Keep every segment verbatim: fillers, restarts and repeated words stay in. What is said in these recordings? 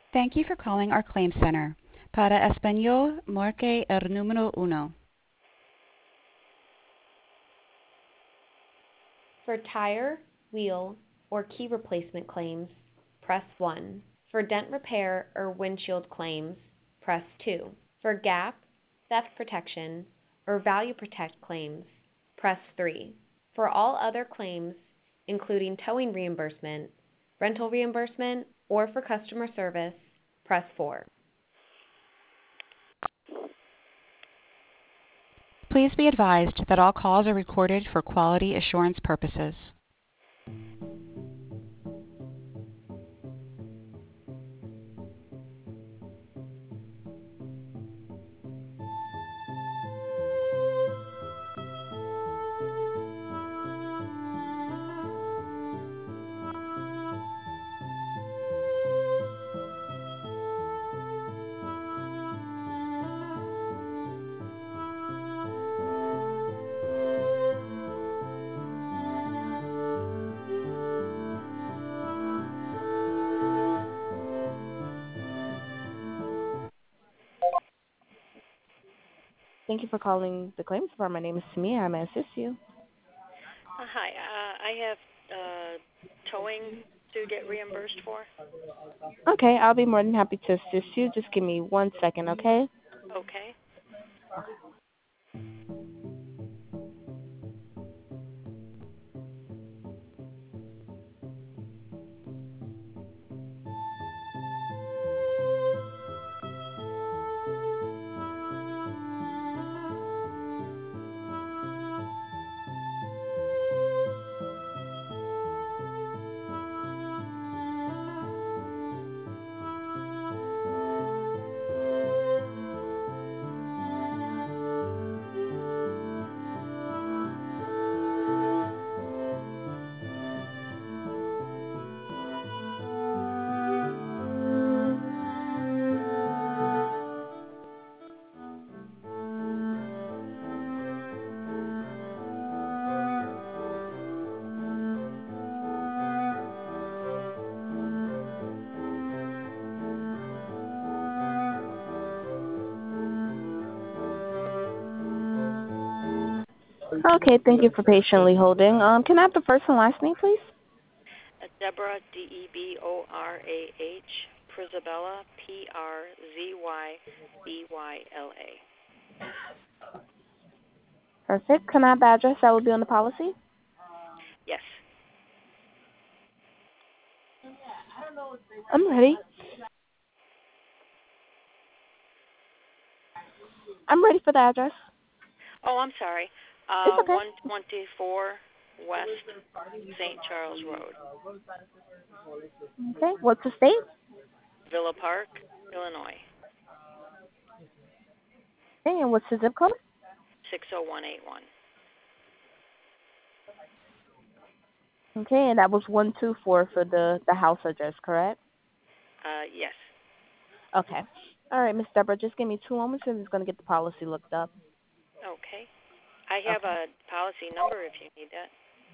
Thank you for calling our claim center. Para español, marque el número uno. For tire, wheel, or key replacement claims, press one. For dent repair or windshield claims, press two. For gap, theft protection, or value protect claims, press three. For all other claims, including towing reimbursement, rental reimbursement, or for customer service, press four. Please be advised that all calls are recorded for quality assurance purposes. Thank you for calling the claims department. My name is Samia. I may assist you. Uh, hi, uh, I have uh, towing to get reimbursed for. Okay, I'll be more than happy to assist you. Just give me one second, okay? Okay. Okay, thank you for patiently holding. Um, can I have the first and last name, please? Uh, Deborah, D E B O R A H, Prizabella, P R Z Y B Y L A. Perfect. Can I have the address that will be on the policy? Yes. I'm ready. I'm ready for the address. Oh, I'm sorry. It's Uh, okay. one twenty-four West Saint Charles Road, Okay. What's the state? Villa Park, Illinois, Okay, and what's the zip code? six oh one eight one. Okay, and that was one two four for the the house address, correct? Uh, yes. Okay. All right, Miss Deborah, just give me two moments and it's going to get the policy looked up. Okay. I have Okay. a policy number if you need that.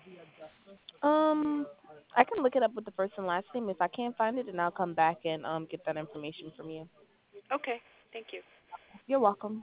Um, I can look it up with the first and last name. If I can't find it, then I'll come back and um get that information from you. Okay. Thank you. You're welcome.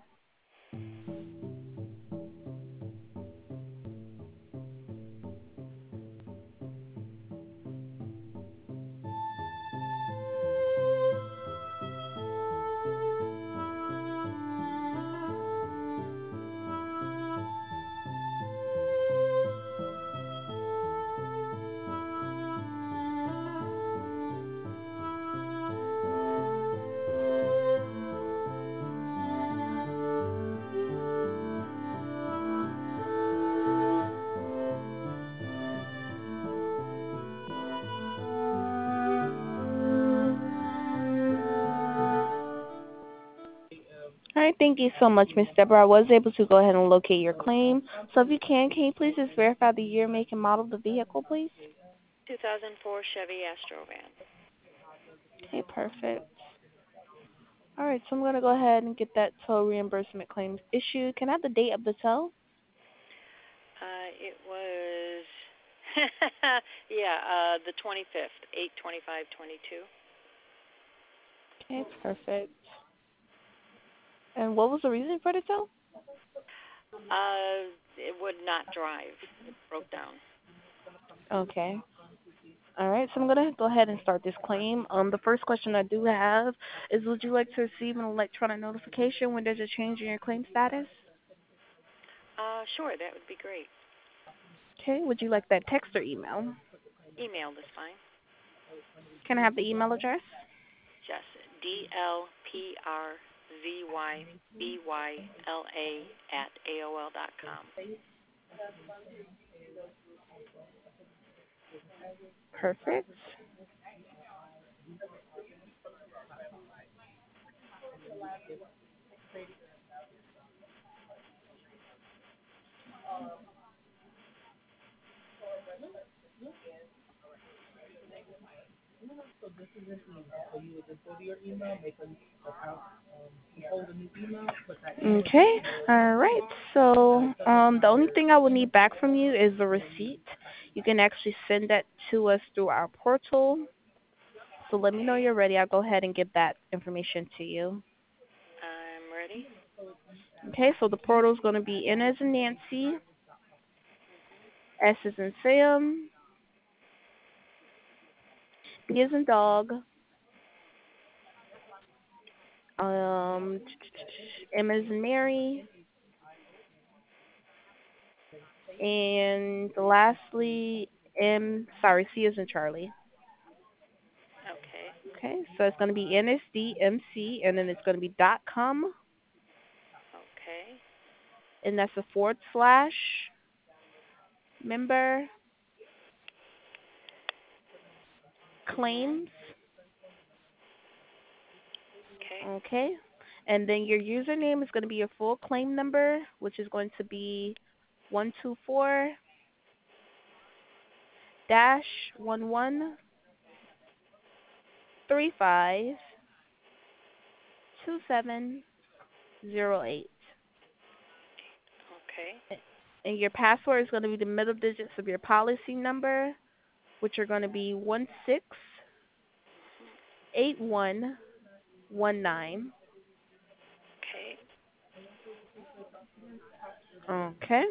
All right, thank you so much, Miss Deborah. I was able to go ahead and locate your claim. So if you can, can you please just verify the year, make, and model of the vehicle, please? two thousand four Chevy Astro van. Okay, perfect. All right, so I'm going to go ahead and get that tow reimbursement claim issued. Can I have the date of the tow? Uh, it was, yeah, uh, the twenty-fifth, eight twenty-five twenty-two. Okay, perfect. And what was the reason for the tow? Uh, it would not drive. It broke down. Okay. All right, so I'm going to go ahead and start this claim. Um, the first question I do have is, would you like to receive an electronic notification when there's a change in your claim status? Uh, sure, that would be great. Okay, would you like that text or email? Email is fine. Can I have the email address? Yes, D L P R Z Y B Y L A at A O L dot com. Perfect. Okay. All right. So um, the only thing I will need back from you is the receipt. You can actually send that to us through our portal. So let me know Okay, you're ready. I'll go ahead and get that information to you. I'm ready. Okay. So the portal is going to be N as in Nancy, S as in Sam, B as in dog, um, M as in Mary, and lastly M. Sorry, C as in Charlie. Okay, Okay, so it's going to be N S D M C, and then it's going to be dot com, okay, and that's a forward slash member mhm, claims. okay, Okay, and then your username is going to be your full claim number, which is going to be one two four dash one one three five two seven zero eight. okay, And your password is going to be the middle digits of your policy number, which are going to be one six eight one one nine. okay. Okay.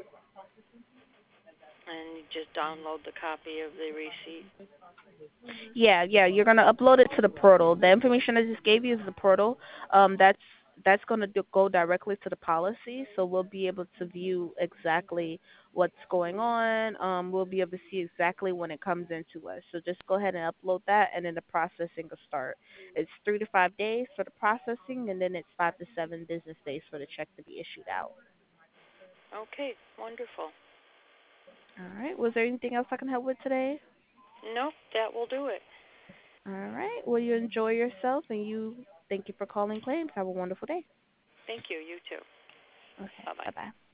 And you just download the copy of the receipt. Yeah, yeah, you're gonna upload it to the portal. The information I just gave you is the portal. Um, that's that's gonna do, go directly to the policy, so we'll be able to view exactly what's going on. Um, we'll be able to see exactly when it comes into us. So just go ahead and upload that, and then the processing will start. It's three to five days for the processing, and then it's five to seven business days for the check to be issued out. Okay, wonderful. All right. Was there anything else I can help with today? Nope, that will do it. All right. Well, you enjoy yourself, and you thank you for calling claims. Have a wonderful day. Thank you. You too. Okay. Bye-bye. Bye bye.